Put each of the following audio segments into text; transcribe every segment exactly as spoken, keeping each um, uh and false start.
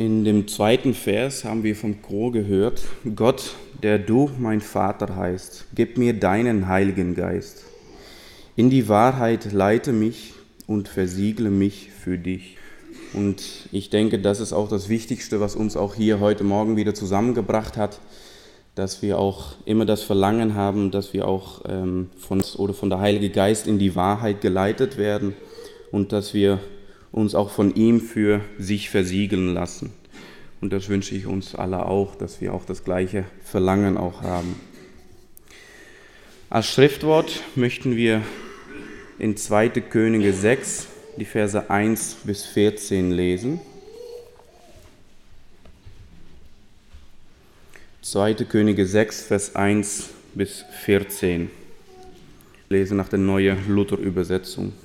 In dem zweiten Vers haben wir vom Chor gehört: Gott, der du mein Vater heißt, gib mir deinen Heiligen Geist. In die Wahrheit leite mich und versiegle mich für dich. Und ich denke, das ist auch das Wichtigste, was uns auch hier heute Morgen wieder zusammengebracht hat, dass wir auch immer das Verlangen haben, dass wir auch ähm, von oder von der Heilige Geist in die Wahrheit geleitet werden und dass wir uns auch von ihm für sich versiegeln lassen. Und das wünsche ich uns alle auch, dass wir auch das gleiche Verlangen auch haben. Als Schriftwort möchten wir in zweite Könige sechs die Verse eins bis vierzehn lesen. zweite Könige sechs, Vers eins bis vierzehn. Ich lese nach der Neue Luther-Übersetzung.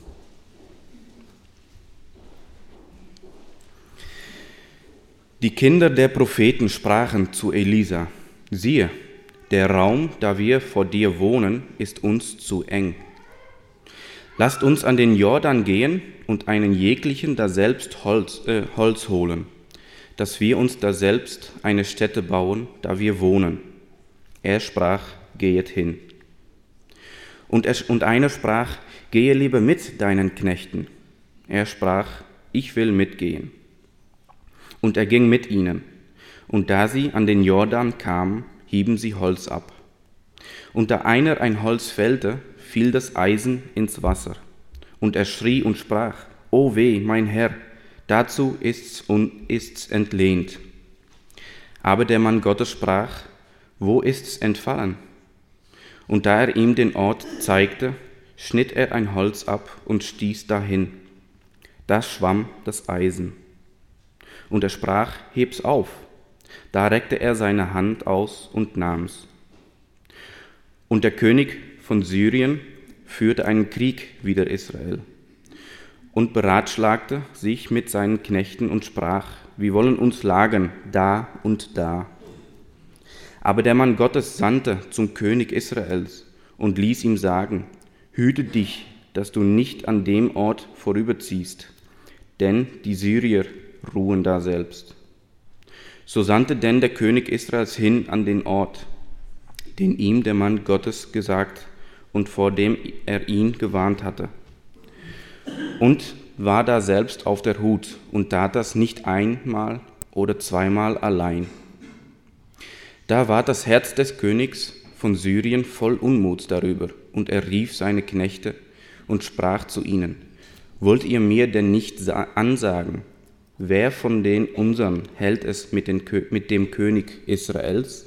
Die Kinder der Propheten sprachen zu Elisa: Siehe, der Raum, da wir vor dir wohnen, ist uns zu eng. Lasst uns an den Jordan gehen und einen jeglichen daselbst Holz, äh, Holz holen, dass wir uns daselbst eine Stätte bauen, da wir wohnen. Er sprach: Gehet hin. Und, er, und einer sprach: Gehe lieber mit deinen Knechten. Er sprach: Ich will mitgehen. Und er ging mit ihnen. Und da sie an den Jordan kamen, hieben sie Holz ab. Und da einer ein Holz fällte, fiel das Eisen ins Wasser. Und er schrie und sprach: O weh, mein Herr, dazu ist's und ist's entlehnt. Aber der Mann Gottes sprach: Wo ist's entfallen? Und da er ihm den Ort zeigte, schnitt er ein Holz ab und stieß dahin. Da schwamm das Eisen. Und er sprach: Heb's auf. Da reckte er seine Hand aus und nahm's. Und der König von Syrien führte einen Krieg wider Israel und beratschlagte sich mit seinen Knechten und sprach: Wir wollen uns lagern da und da. Aber der Mann Gottes sandte zum König Israels und ließ ihm sagen: Hüte dich, dass du nicht an dem Ort vorüberziehst, denn die Syrier ruhen da selbst. So sandte denn der König Israels hin an den Ort, den ihm der Mann Gottes gesagt und vor dem er ihn gewarnt hatte, und war da selbst auf der Hut und tat das nicht einmal oder zweimal allein. Da war das Herz des Königs von Syrien voll Unmuts darüber, und er rief seine Knechte und sprach zu ihnen: Wollt ihr mir denn nicht ansagen, wer von den unseren hält es mit, den, mit dem König Israels?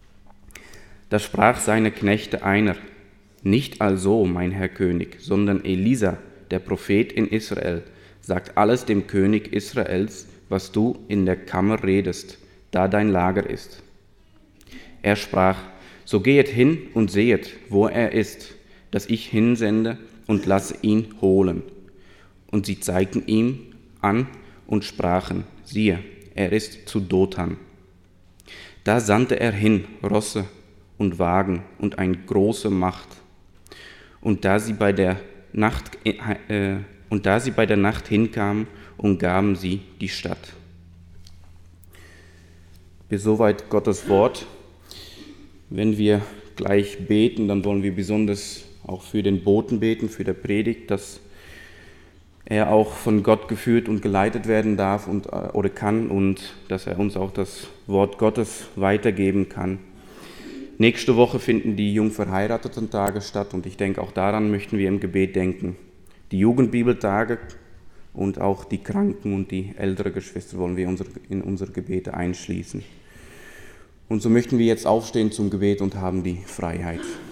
Da sprach seine Knechte einer: Nicht also, mein Herr König, sondern Elisa, der Prophet in Israel, sagt alles dem König Israels, was du in der Kammer redest, da dein Lager ist. Er sprach: So gehet hin und sehet, wo er ist, dass ich hinsende und lasse ihn holen. Und sie zeigten ihm an und sprachen: Siehe, er ist zu Dothan. Da sandte er hin Rosse und Wagen und eine große Macht. Und da sie bei der Nacht, äh, und da sie bei der Nacht hinkamen, umgaben sie die Stadt. Bis soweit Gottes Wort. Wenn wir gleich beten, dann wollen wir besonders auch für den Boten beten, für die Predigt, dass er auch von Gott geführt und geleitet werden darf und, oder kann, und dass er uns auch das Wort Gottes weitergeben kann. Nächste Woche finden die Jungverheirateten-Tage statt, und ich denke, auch daran möchten wir im Gebet denken. Die Jugendbibeltage und auch die Kranken und die älteren Geschwister wollen wir in unsere Gebete einschließen. Und so möchten wir jetzt aufstehen zum Gebet und haben die Freiheit.